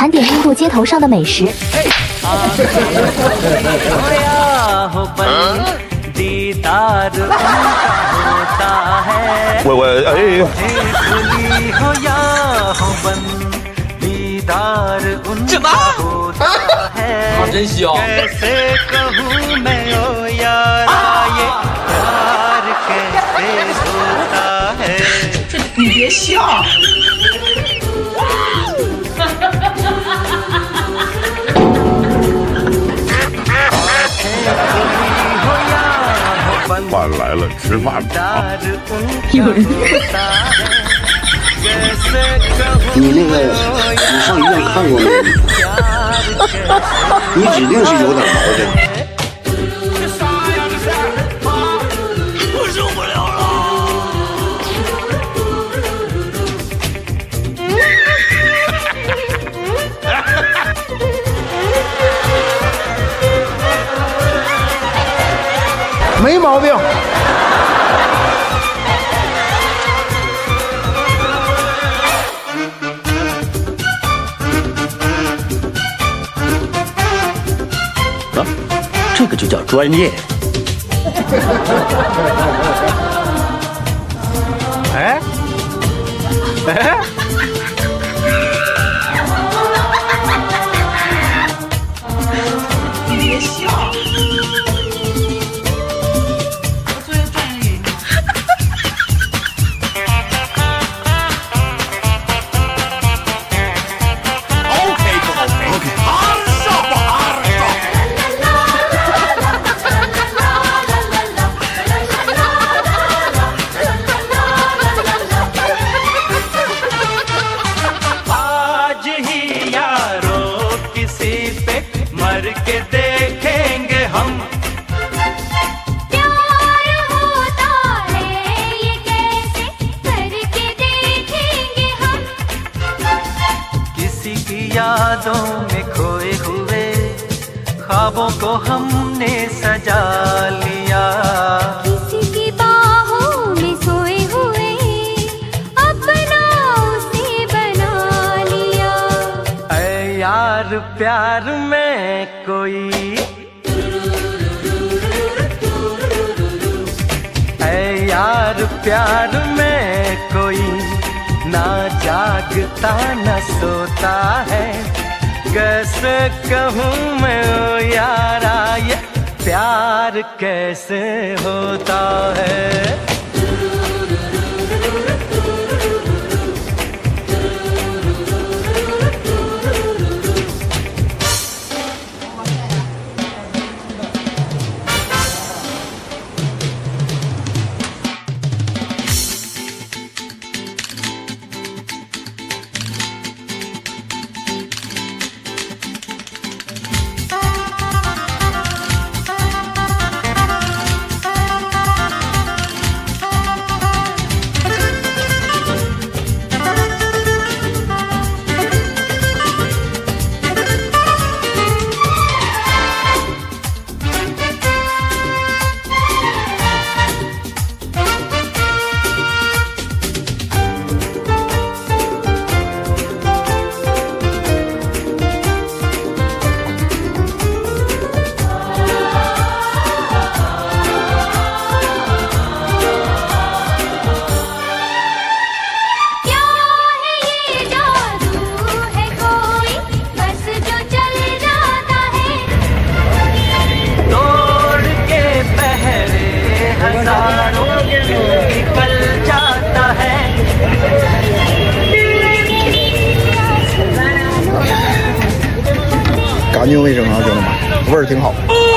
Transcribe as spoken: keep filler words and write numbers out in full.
盘点印度街头上的美食。 喂喂，哎。 什么？好珍惜哦！ 这你别笑。 饭来了，吃饭吧。 有人。 你那个，你上医院看过没？你指定是有点毛病。 我受不了了。 没毛病。 这个就叫专业。 哎，哎， 你别笑。我作为专业演员。 OK OK OK， 二少不二少。 यादों में खोए हुए ख्वाबों को हमने सजा लिया। किसी की बाहों में सोए हुए अपना उसे बना लिया। ऐ यार प्यार में कोई, ऐ यार प्यार में कोई ना जागता न सोता है। कैसे कहूँ मैं ओ यारा ये प्यार कैसे होता है। 干净卫生啊，兄弟们，味儿挺好。